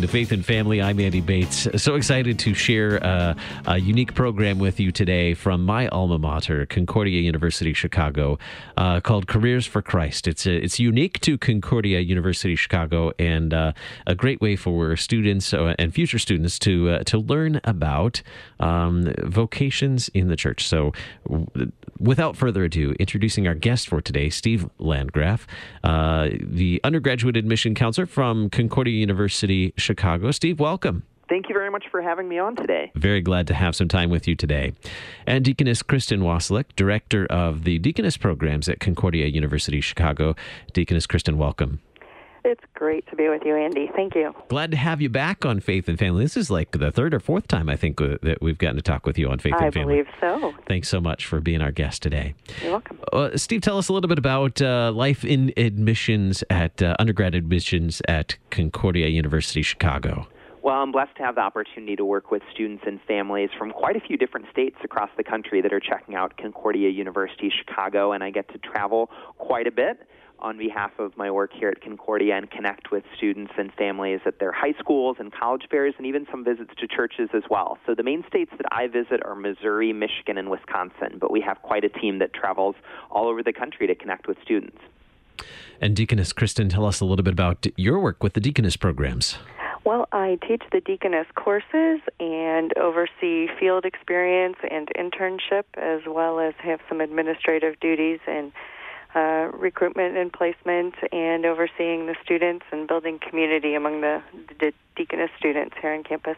to Faith and Family. I'm Andy Bates. So excited to share a unique program with you today from my alma mater, Concordia University, Chicago, called Careers for Christ. It's unique to Concordia University, Chicago, and a great way for students and future students to learn about vocations in the church. So without further ado, introducing our guest for today, Steve Landgraf, the undergraduate admission counselor from Concordia University, Chicago. Steve, welcome. Thank you very much for having me on today. Very glad to have some time with you today. And Deaconess Kristen Wasilek, Director of the Deaconess Programs at Concordia University, Chicago. Deaconess Kristen, welcome. It's great to be with you, Andy. Thank you. Glad to have you back on Faith and Family. This is like the third or fourth time, I think, that we've gotten to talk with you on Faith and Family. I believe so. Thanks so much for being our guest today. You're welcome. Steve, tell us a little bit about life in admissions at undergrad admissions at Concordia University, Chicago. Well, I'm blessed to have the opportunity to work with students and families from quite a few different states across the country that are checking out Concordia University, Chicago, and I get to travel quite a bit on behalf of my work here at Concordia and connect with students and families at their high schools and college fairs and even some visits to churches as well. So the main states that I visit are Missouri, Michigan, and Wisconsin, but we have quite a team that travels all over the country to connect with students. And Deaconess Kristen, tell us a little bit about your work with the Deaconess programs. Well, I teach the Deaconess courses and oversee field experience and internship, as well as have some administrative duties and recruitment and placement, and overseeing the students and building community among the Deaconess students here on campus.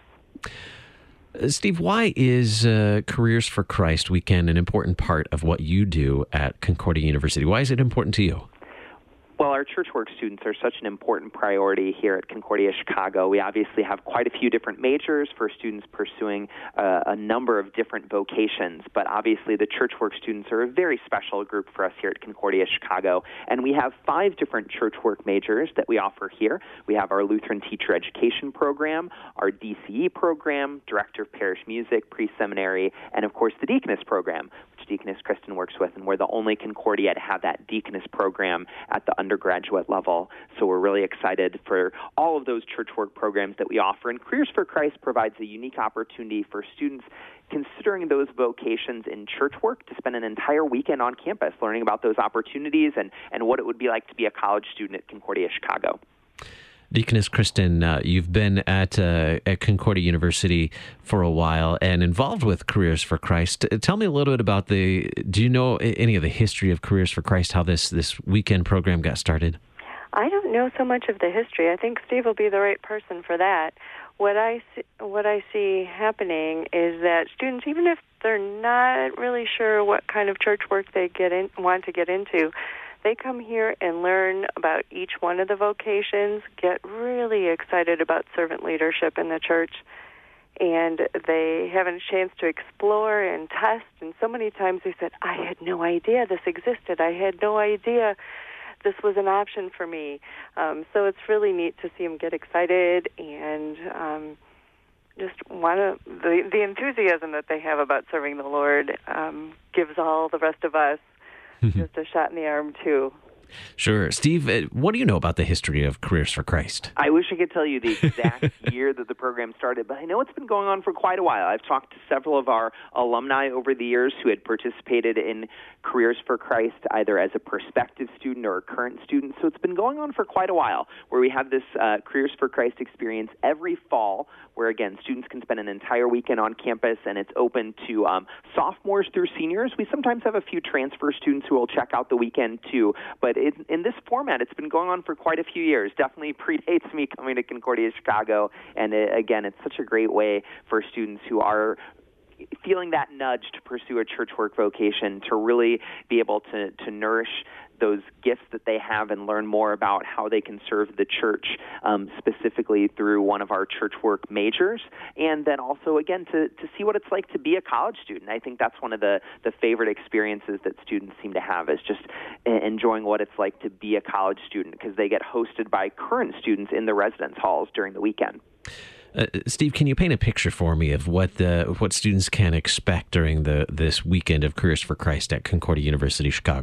Steve, why is Careers for Christ Weekend an important part of what you do at Concordia University? Why is it important to you? Well, our church work students are such an important priority here at Concordia, Chicago. We obviously have quite a few different majors for students pursuing a number of different vocations, but obviously the church work students are a very special group for us here at Concordia, Chicago, and we have 5 different church work majors that we offer here. We have our Lutheran Teacher Education program, our DCE program, Director of Parish Music, Pre-Seminary, and of course the Deaconess program, which Deaconess Kristen works with, and we're the only Concordia to have that Deaconess program at the undergraduate level. So we're really excited for all of those church work programs that we offer. And Careers for Christ provides a unique opportunity for students considering those vocations in church work to spend an entire weekend on campus learning about those opportunities and what it would be like to be a college student at Concordia, Chicago. Deaconess Kristen, you've been at Concordia University for a while and involved with Careers for Christ. Tell me a little bit about do you know any of the history of Careers for Christ, how this weekend program got started? I don't know so much of the history. I think Steve will be the right person for that. What I see happening is that students, even if they're not really sure what kind of church work they want to get into, they come here and learn about each one of the vocations, get really excited about servant leadership in the church, and they have a chance to explore and test. And so many times they said, I had no idea this existed. I had no idea this was an option for me. So it's really neat to see them get excited and just want to, the enthusiasm that they have about serving the Lord gives all the rest of us just a shot in the arm, too. Sure. Steve, what do you know about the history of Careers for Christ? I wish I could tell you the exact year that the program started, but I know it's been going on for quite a while. I've talked to several of our alumni over the years who had participated in Careers for Christ, either as a prospective student or a current student. So it's been going on for quite a while, where we have this Careers for Christ experience every fall, where, again, students can spend an entire weekend on campus, and it's open to sophomores through seniors. We sometimes have a few transfer students who will check out the weekend, too. But in this format, it's been going on for quite a few years. Definitely predates me coming to Concordia, Chicago. And, again, it's such a great way for students who are feeling that nudge to pursue a church work vocation to really be able to nourish those gifts that they have and learn more about how they can serve the church, specifically through one of our church work majors, and then also, again, to see what it's like to be a college student. I think that's one of the favorite experiences that students seem to have, is just enjoying what it's like to be a college student, because they get hosted by current students in the residence halls during the weekend. Steve, can you paint a picture for me of what students can expect during this weekend of Careers for Christ at Concordia University, Chicago?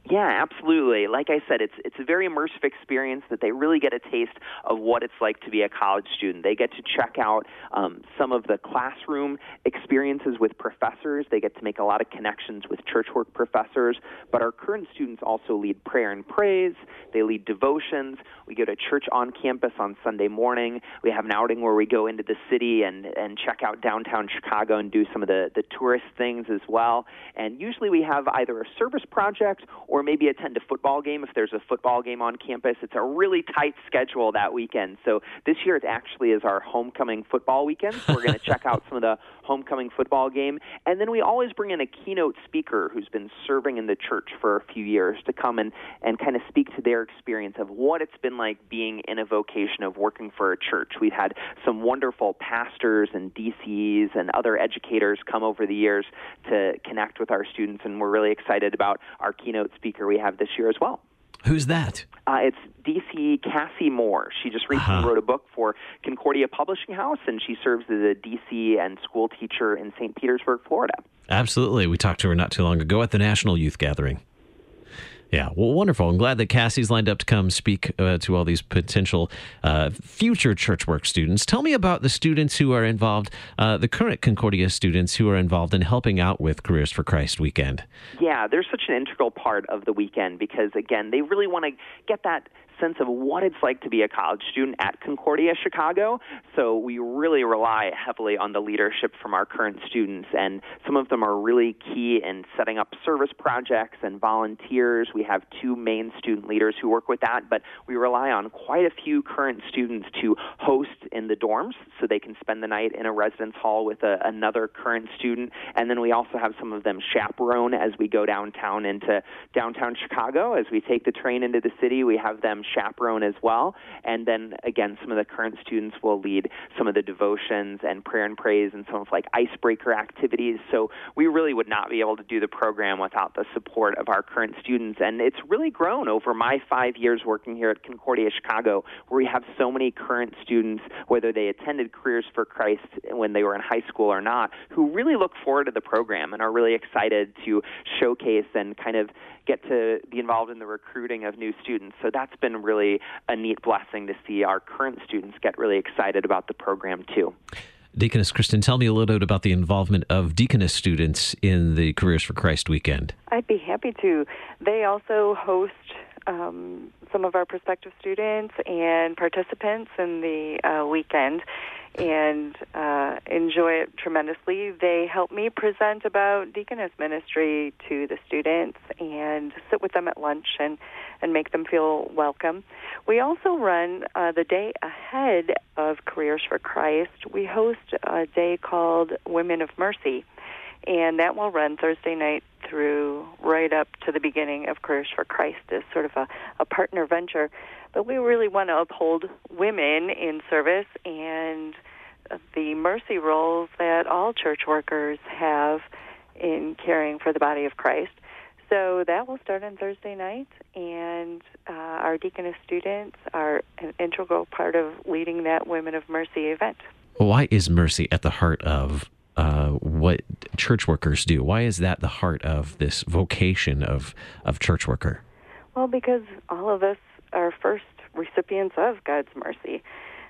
Yeah, absolutely. Like I said, it's a very immersive experience that they really get a taste of what it's like to be a college student. They get to check out some of the classroom experiences with professors. They get to make a lot of connections with church work professors. But our current students also lead prayer and praise. They lead devotions. We go to church on campus on Sunday morning. We have an outing where we go into the city and check out downtown Chicago and do some of the tourist things as well. And usually we have either a service project or maybe attend a football game if there's a football game on campus. It's a really tight schedule that weekend. So this year it actually is our homecoming football weekend. So we're going to check out some of the homecoming football game. And then we always bring in a keynote speaker who's been serving in the church for a few years to come and kind of speak to their experience of what it's been like being in a vocation of working for a church. We've had some wonderful pastors and DCs and other educators come over the years to connect with our students, and we're really excited about our keynote speaker we have this year as well. Who's that? It's DC Cassie Moore. She just recently wrote a book for Concordia Publishing House, and she serves as a DC and school teacher in St. Petersburg, Florida. Absolutely. We talked to her not too long ago at the National Youth Gathering. Yeah, well, wonderful. I'm glad that Cassie's lined up to come speak to all these potential future church work students. Tell me about the students who are involved, the current Concordia students who are involved in helping out with Careers for Christ weekend. Yeah, they're such an integral part of the weekend because, again, they really want to get that sense of what it's like to be a college student at Concordia Chicago. So we really rely heavily on the leadership from our current students, and some of them are really key in setting up service projects and volunteers. We have 2 main student leaders who work with that, but we rely on quite a few current students to host in the dorms so they can spend the night in a residence hall with another current student. And then we also have some of them chaperone as we go downtown into downtown Chicago. As we take the train into the city, we have them chaperone as well. And then, again, some of the current students will lead some of the devotions and prayer and praise and some of like icebreaker activities. So we really would not be able to do the program without the support of our current students. And it's really grown over my 5 years working here at Concordia Chicago, where we have so many current students, whether they attended Careers for Christ when they were in high school or not, who really look forward to the program and are really excited to showcase and kind of get to be involved in the recruiting of new students. So that's been really a neat blessing to see our current students get really excited about the program too. Deaconess Kristen, tell me a little bit about the involvement of Deaconess students in the Careers for Christ weekend. I'd be happy to. They also host some of our prospective students and participants in the weekend and enjoy it tremendously. They help me present about deaconess ministry to the students and sit with them at lunch and make them feel welcome. We also run the day ahead of Careers for Christ. We host a day called Women of Mercy, and that will run Thursday night through right up to the beginning of Careers for Christ as sort of a partner venture. But we really want to uphold women in service and the mercy roles that all church workers have in caring for the body of Christ. So that will start on Thursday night, and our deaconess students are an integral part of leading that Women of Mercy event. Why is mercy at the heart of what church workers do? Why is that the heart of this vocation of church worker? Well, because all of us are first recipients of God's mercy.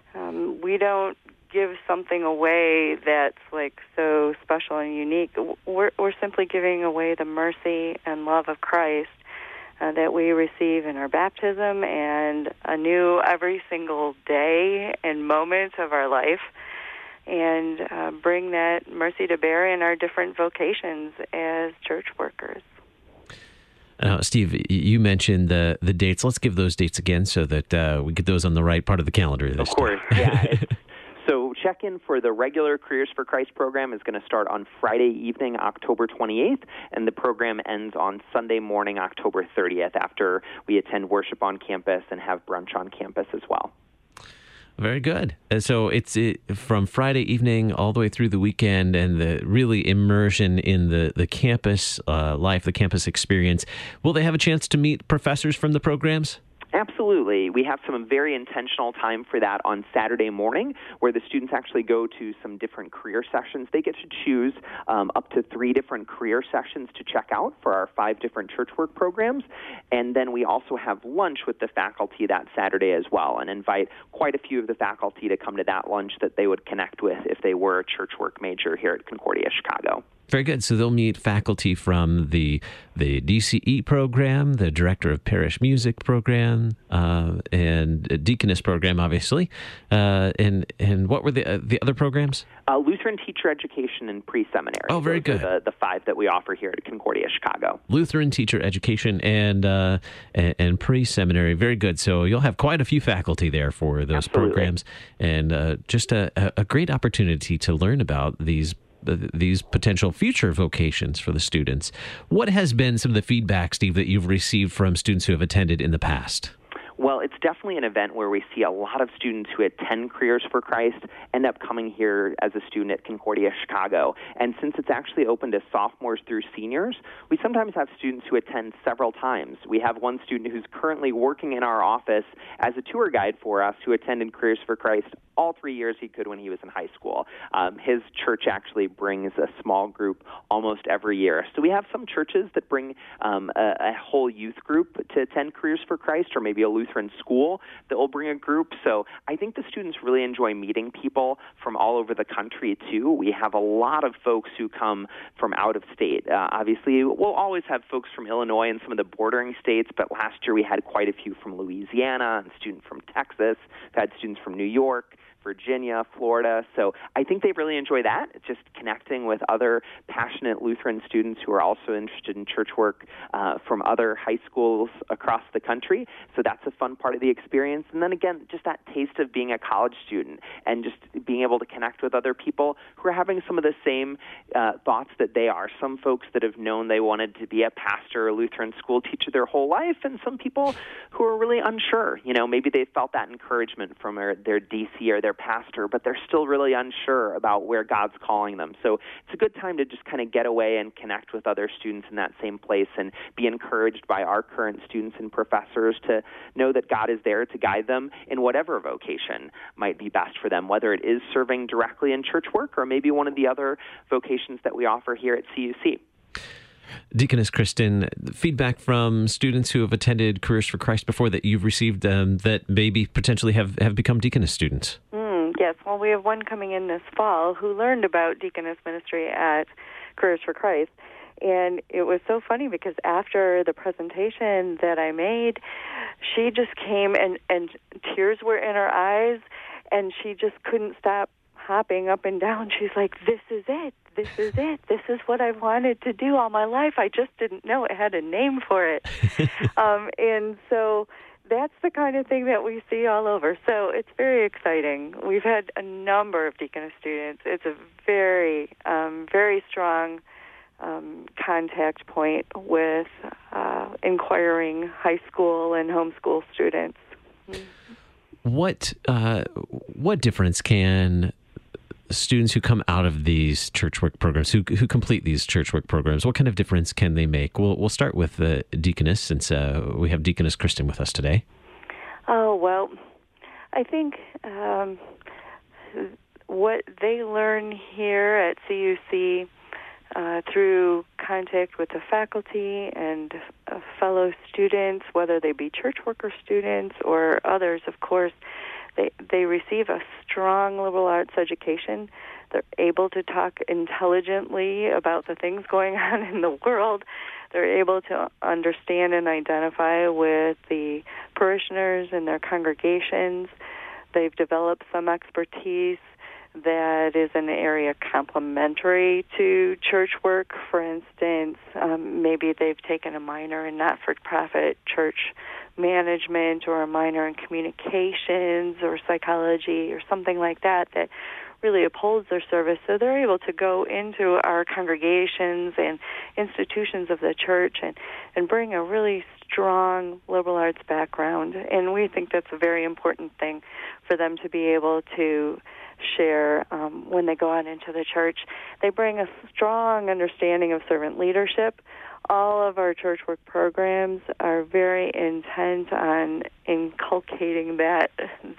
We don't give something away that's like so special and unique. We're simply giving away the mercy and love of Christ that we receive in our baptism and anew every single day and moment of our life, and bring that mercy to bear in our different vocations as church workers. Steve, you mentioned the dates. Let's give those dates again so that we get those on the right part of the calendar this time. Of course, yeah. So check-in for the regular Careers for Christ program is going to start on Friday evening, October 28th, and the program ends on Sunday morning, October 30th, after we attend worship on campus and have brunch on campus as well. Very good. So it's from Friday evening all the way through the weekend, and the really immersion in the campus life, the campus experience. Will they have a chance to meet professors from the programs? Absolutely. We have some very intentional time for that on Saturday morning, where the students actually go to some different career sessions. They get to choose up to 3 different career sessions to check out for our 5 different church work programs. And then we also have lunch with the faculty that Saturday as well, and invite quite a few of the faculty to come to that lunch that they would connect with if they were a church work major here at Concordia Chicago. Very good. So they'll meet faculty from the DCE program, the Director of Parish Music program, and Deaconess program, obviously. And what were the other programs? Lutheran Teacher Education and Pre-Seminary. Oh, very good. The 5 that we offer here at Concordia Chicago. Lutheran Teacher Education and Pre-Seminary. Very good. So you'll have quite a few faculty there for those Absolutely. programs, and just a great opportunity to learn about these potential future vocations for the students. What has been some of the feedback, Steve, that you've received from students who have attended in the past? Well, it's definitely an event where we see a lot of students who attend Careers for Christ end up coming here as a student at Concordia Chicago. And since it's actually open to sophomores through seniors, we sometimes have students who attend several times. We have one student who's currently working in our office as a tour guide for us who attended Careers for Christ all 3 years he could when he was in high school. His church actually brings a small group almost every year. So we have some churches that bring a whole youth group to attend Careers for Christ, or maybe a Lutheran school that will bring a group. So I think the students really enjoy meeting people from all over the country, too. We have a lot of folks who come from out of state. Obviously, we'll always have folks from Illinois and some of the bordering states, but last year we had quite a few from Louisiana, and students from Texas. We've had students from New York, Virginia, Florida. So I think they really enjoy that. It's just connecting with other passionate Lutheran students who are also interested in church work from other high schools across the country. So that's a fun part of the experience. And then again, just that taste of being a college student and just being able to connect with other people who are having some of the same thoughts that they are. Some folks that have known they wanted to be a pastor or Lutheran school teacher their whole life, and some people who are really unsure. You know, maybe they felt that encouragement from their DC or their pastor, but they're still really unsure about where God's calling them. So it's a good time to just kind of get away and connect with other students in that same place and be encouraged by our current students and professors to know that God is there to guide them in whatever vocation might be best for them, whether it is serving directly in church work or maybe one of the other vocations that we offer here at CUC. Deaconess Kristen, feedback from students who have attended Careers for Christ before that you've received that maybe potentially have become deaconess students. Yes, well, we have one coming in this fall who learned about deaconess ministry at Careers for Christ. And it was so funny because after the presentation that I made, she just came and tears were in her eyes, and she just couldn't stop hopping up and down. She's like, this is it. This is it. This is what I wanted to do all my life. I just didn't know it had a name for it. And so that's the kind of thing that we see all over. So it's very exciting. We've had a number of deaconess students. It's a very, very strong contact point with inquiring high school and homeschool students. What difference can students who come out of these church work programs, who complete these church work programs, what kind of difference can they make? We'll start with the deaconess, since we have Deaconess Kristen with us today. Oh, well, I think what they learn here at CUC through contact with the faculty and fellow students, whether they be church worker students or others, of course, they receive a strong liberal arts education. They're able to talk intelligently about the things going on in the world. They're able to understand and identify with the parishioners and their congregations. They've developed some expertise that is an area complementary to church work. For instance, maybe they've taken a minor in not-for-profit church management or a minor in communications or psychology or something like that really upholds their service, so they're able to go into our congregations and institutions of the church and bring a really strong liberal arts background. And we think that's a very important thing for them to be able to share when they go out into the church. They bring a strong understanding of servant leadership. All of our church work programs are very intent on inculcating that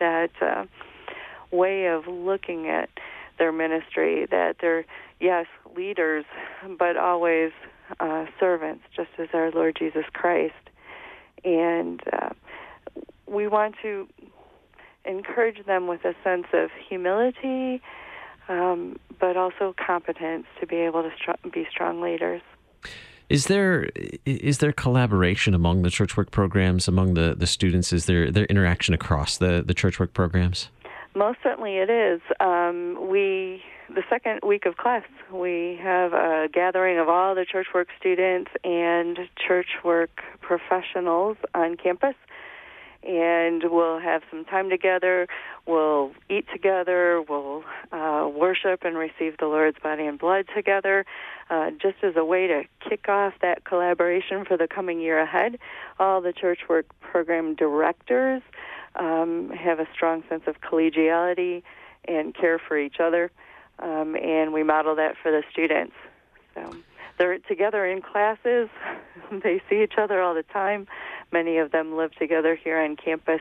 way of looking at their ministry, that they're, yes, leaders, but always servants, just as our Lord Jesus Christ. And we want to encourage them with a sense of humility, but also competence to be able to be strong leaders. Is there collaboration among the church work programs, among the students? Is there interaction across the church work programs? Most certainly it is. The second week of class, we have a gathering of all the church work students and church work professionals on campus. And we'll have some time together, we'll eat together, we'll worship and receive the Lord's body and blood together, just as a way to kick off that collaboration for the coming year ahead. All the church work program directors have a strong sense of collegiality and care for each other, and we model that for the students. So they're together in classes. They see each other all the time. Many of them live together here on campus.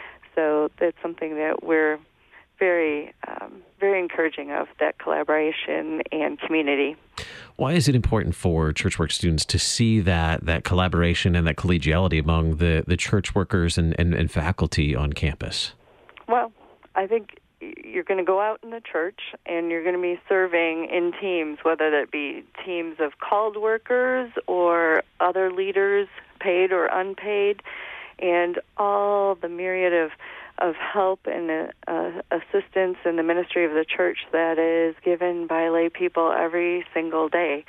So that's something that we're very, very encouraging of, that collaboration and community. Why is it important for church work students to see that collaboration and that collegiality among the church workers and faculty on campus? Well, I think you're going to go out in the church and you're going to be serving in teams, whether that be teams of called workers or other leaders, paid or unpaid, and all the myriad of help and assistance in the ministry of the church that is given by lay people every single day.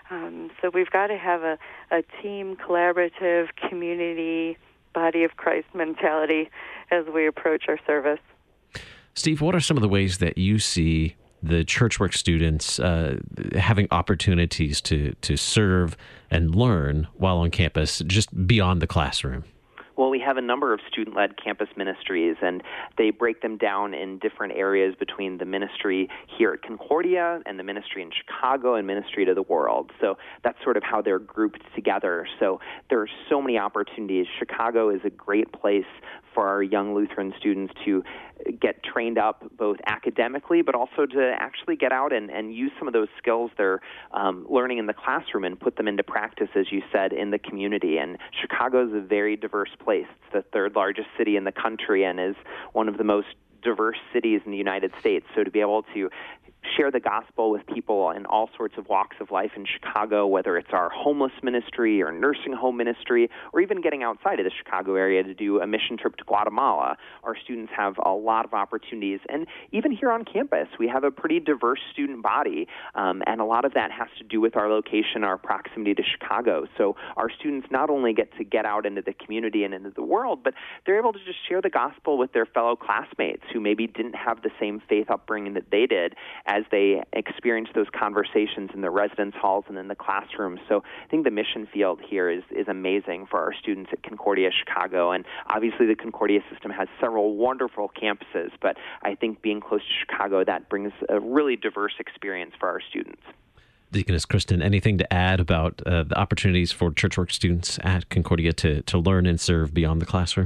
So we've got to have a team, collaborative, community, body of Christ mentality as we approach our service. Steve, what are some of the ways that you see the church work students having opportunities to serve and learn while on campus, just beyond the classroom? Well, we have a number of student-led campus ministries, and they break them down in different areas between the ministry here at Concordia and the ministry in Chicago and ministry to the world. So that's sort of how they're grouped together. So there are so many opportunities. Chicago is a great place for our young Lutheran students to get trained up both academically, but also to actually get out and use some of those skills they're learning in the classroom and put them into practice, as you said, in the community. And Chicago is a very diverse place. It's the third largest city in the country and is one of the most diverse cities in the United States. So to be able to share the gospel with people in all sorts of walks of life in Chicago, whether it's our homeless ministry or nursing home ministry, or even getting outside of the Chicago area to do a mission trip to Guatemala. Our students have a lot of opportunities. And even here on campus, we have a pretty diverse student body, and a lot of that has to do with our location, our proximity to Chicago. So our students not only get to get out into the community and into the world, but they're able to just share the gospel with their fellow classmates who maybe didn't have the same faith upbringing that they did, as they experience those conversations in the residence halls and in the classroom. So I think the mission field here is amazing for our students at Concordia Chicago. And obviously the Concordia system has several wonderful campuses, but I think being close to Chicago, that brings a really diverse experience for our students. Deaconess Kristen, anything to add about the opportunities for church work students at Concordia to learn and serve beyond the classroom?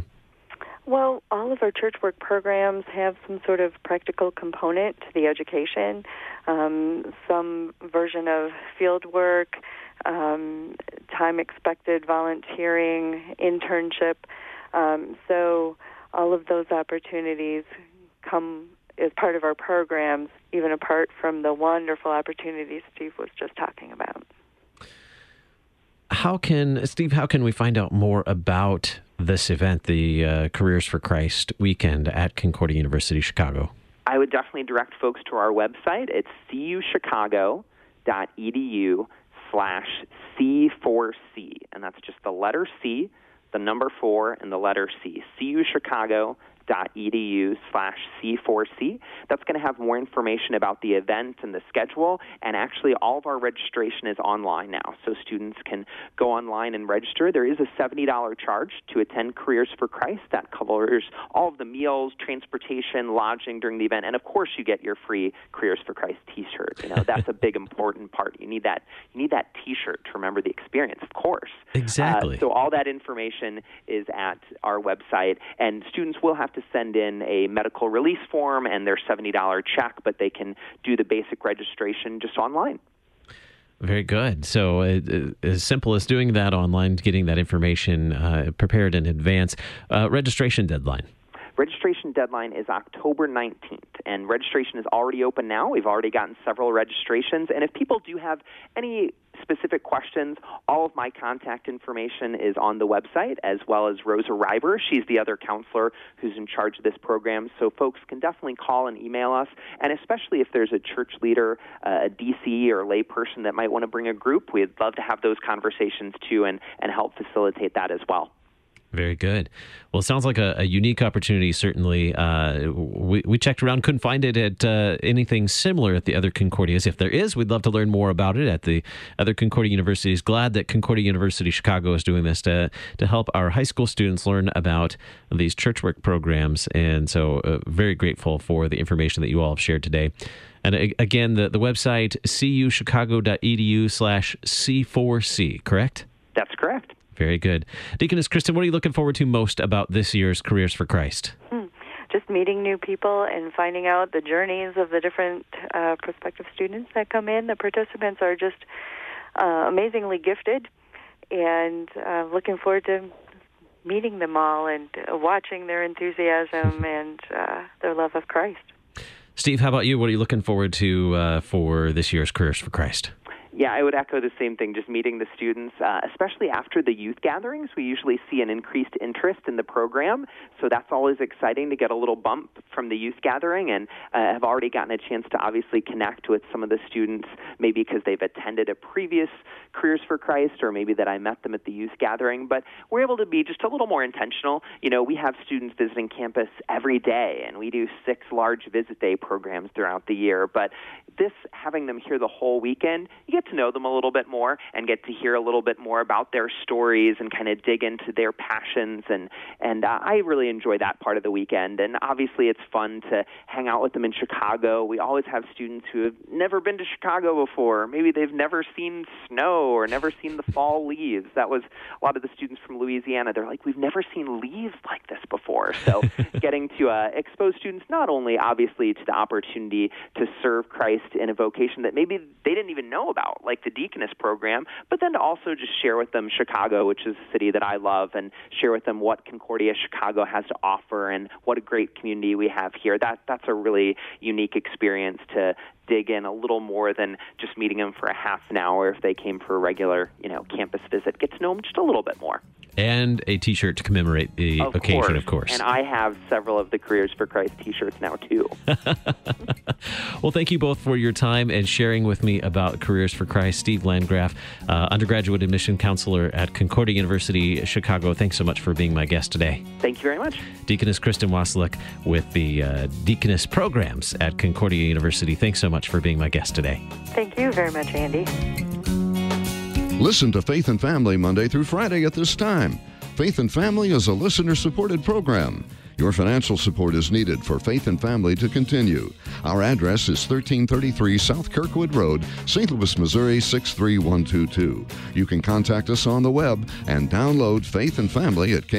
Well, all of our church work programs have some sort of practical component to the education, some version of field work, time-expected volunteering, internship. So all of those opportunities come as part of our programs, even apart from the wonderful opportunities Steve was just talking about. How can we find out more about this event, the Careers for Christ weekend at Concordia University Chicago? I would definitely direct folks to our website. It's cuchicago.edu/C4C, and that's just the letter C, the number 4, and the letter C, cuchicago.edu/C4C. ccs.edu/C4C. That's going to have more information about the event and the schedule, and actually all of our registration is online now, so students can go online and register. There is a $70 charge to attend Careers for Christ. That covers all of the meals, transportation, lodging during the event, and of course you get your free Careers for Christ T-shirt. That's a big important part. You need that T-shirt to remember the experience, of course. Exactly. So all that information is at our website, and students will have to send in a medical release form and their $70 check, but they can do the basic registration just online. Very good. So as simple as doing that online, getting that information prepared in advance. Registration deadline. Registration deadline is October 19th, and registration is already open now. We've already gotten several registrations, and if people do have any specific questions, all of my contact information is on the website, as well as Rosa Reiber. She's the other counselor who's in charge of this program, so folks can definitely call and email us, and especially if there's a church leader, a DC or lay person that might want to bring a group, we'd love to have those conversations too and help facilitate that as well. Very good. Well, it sounds like a unique opportunity, certainly. We checked around, couldn't find it at anything similar at the other Concordias. If there is, we'd love to learn more about it at the other Concordia universities. Glad that Concordia University Chicago is doing this to help our high school students learn about these church work programs. And so very grateful for the information that you all have shared today. And again, the website, cuchicago.edu/C4C, correct? That's correct. Very good. Deaconess Kristen, what are you looking forward to most about this year's Careers for Christ? Just meeting new people and finding out the journeys of the different prospective students that come in. The participants are just amazingly gifted, and looking forward to meeting them all and watching their enthusiasm and their love of Christ. Steve, how about you? What are you looking forward to for this year's Careers for Christ? Yeah, I would echo the same thing, just meeting the students, especially after the youth gatherings. We usually see an increased interest in the program, so that's always exciting to get a little bump from the youth gathering, and have already gotten a chance to obviously connect with some of the students, maybe because they've attended a previous Careers for Christ, or maybe that I met them at the youth gathering, but we're able to be just a little more intentional. We have students visiting campus every day, and we do 6 large visit day programs throughout the year, but this, having them here the whole weekend, you get to know them a little bit more and get to hear a little bit more about their stories and kind of dig into their passions, and I really enjoy that part of the weekend. And obviously it's fun to hang out with them in Chicago. We always have students who have never been to Chicago before. Maybe they've never seen snow or never seen the fall leaves. That was a lot of the students from Louisiana. They're like, we've never seen leaves like this before. So getting to expose students not only obviously to the opportunity to serve Christ in a vocation that maybe they didn't even know about, like the Deaconess program, but then to also just share with them Chicago, which is a city that I love, and share with them what Concordia Chicago has to offer and what a great community we have here. That's a really unique experience to dig in a little more than just meeting them for a half an hour if they came for a regular, campus visit. Get to know them just a little bit more. And a T-shirt to commemorate the occasion, of course. And I have several of the Careers for Christ T-shirts now, too. Well, thank you both for your time and sharing with me about Careers for Christ. Steve Landgraf, undergraduate admission counselor at Concordia University, Chicago. Thanks so much for being my guest today. Thank you very much. Deaconess Kristen Wasilek with the Deaconess programs at Concordia University. Thanks so much for being my guest today. Thank you very much, Andy. Listen to Faith and Family Monday through Friday at this time. Faith and Family is a listener-supported program. Your financial support is needed for Faith and Family to continue. Our address is 1333 South Kirkwood Road, St. Louis, Missouri 63122. You can contact us on the web and download Faith and Family at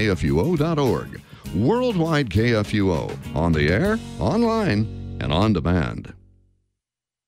kfuo.org. Worldwide KFUO, on the air, online, and on demand.